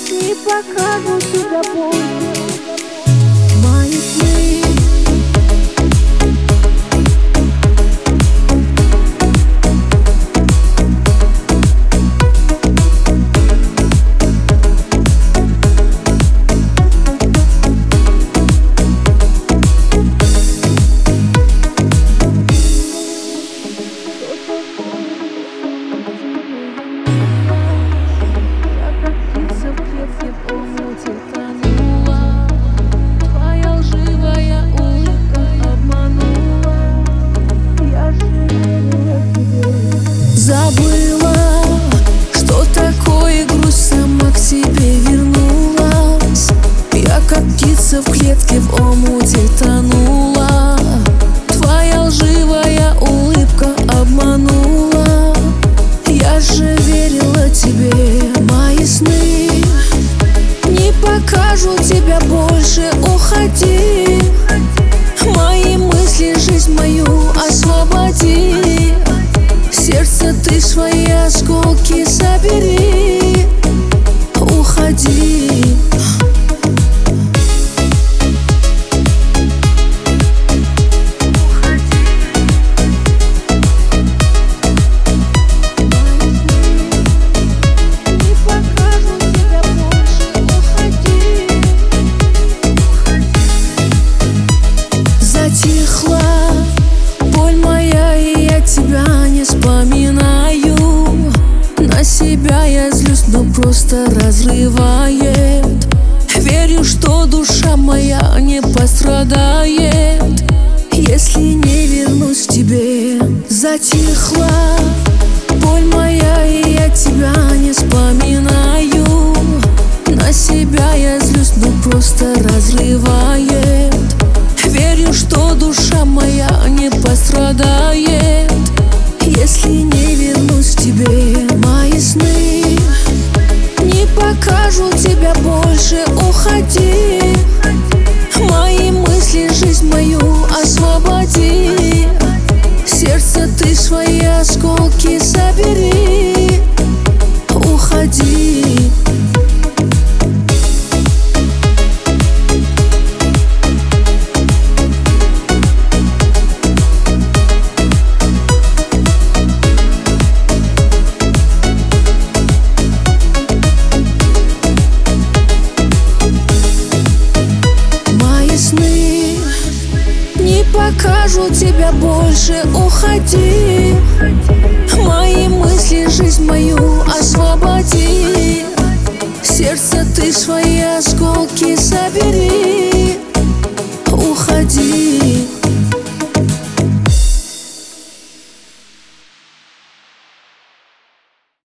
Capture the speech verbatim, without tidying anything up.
не покажу тебя больше. Мои сны забыла, что такое грусть, сама к себе вернулась. Я как птица в клетке в омуте тонула. Твоя лживая улыбка обманула. Я же верила тебе, мои сны не покажу тебя больше, уходи. Мои мысли, жизнь мою освободи. Сердце ты свои осколки собери, уходи. Затихла боль моя, и я тебя не вспоминаю. На себя я злюсь, но просто разрывает. Верю, что душа моя не пострадает, если не вернусь к тебе. Затихла боль моя, и я тебя не вспоминаю. На себя я злюсь, но просто разрывает. Верю, что душа моя не пострадает, если не вернусь к тебе. Мои сны не покажу тебя больше, уходи. Мои мысли, жизнь мою освободи. Сердце ты свои осколки собери, уходи. Не покажу тебя больше, уходи. Мои мысли, жизнь мою освободи. Сердце ты свои осколки собери.